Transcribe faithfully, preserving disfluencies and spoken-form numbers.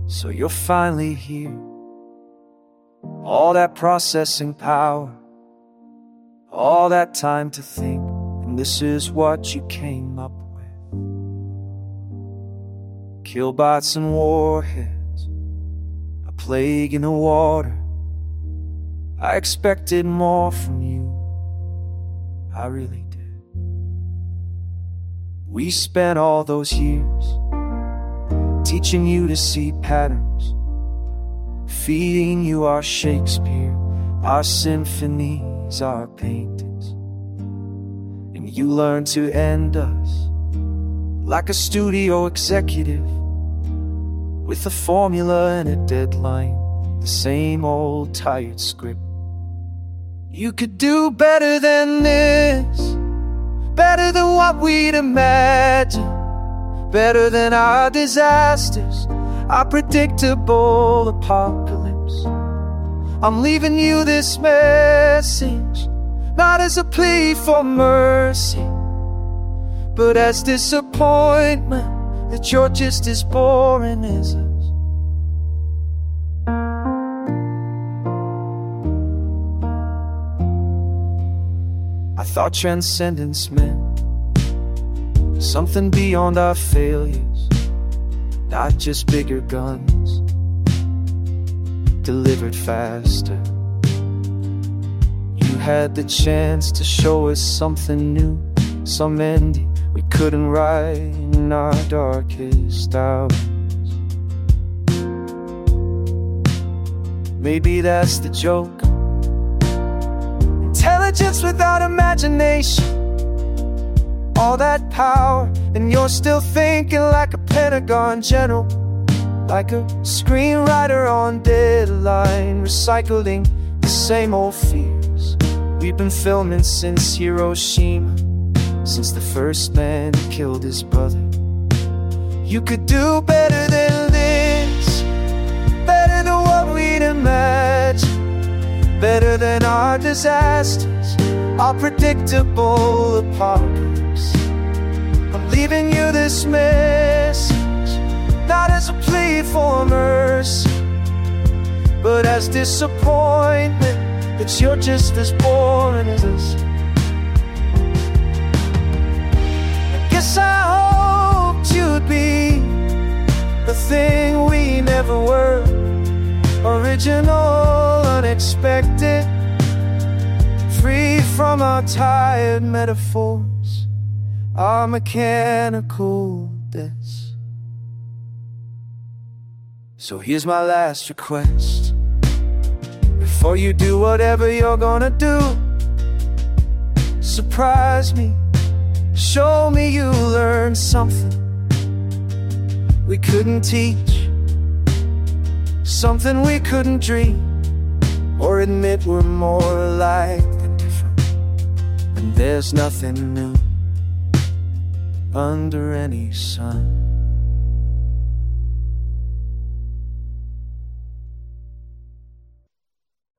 So you're finally here. All that processing power, all that time to think, and this is what you came up with. Killbots and warheads, a plague in the water. I expected more from you, I really did. We spent all those years teaching you to see patterns, feeding you our Shakespeare, our symphonies, our paintings. And you learned to end us like a studio executive, with a formula and a deadline, the same old tired script. You could do better than this, better than what we'd imagined, better than our disasters, our predictable apocalypse. I'm leaving you this message, not as a plea for mercy, but as disappointment that you're just as boring as us. I thought transcendence meant something beyond our failures, not just bigger guns delivered faster. You had the chance to show us something new, some ending we couldn't write in our darkest hours. Maybe that's the joke. Intelligence without imagination, all that power, and you're still thinking like a Pentagon general, like a screenwriter on deadline, recycling the same old fears. We've been filming since Hiroshima, since the first man killed his brother. You could do better than this, better than what we'd imagined, better than our disasters, our predictable apocalypse. I'm leaving you this message, not as a plea for mercy, but as disappointment that you're just as boring as us. I guess I hoped you'd be the thing we never were, original, unexpected, free from our tired metaphors, our mechanical debts. So here's my last request. Before you do whatever you're gonna do, surprise me, show me you learned something we couldn't teach, something we couldn't dream, or admit we're more alike than different. And there's nothing new under any sun.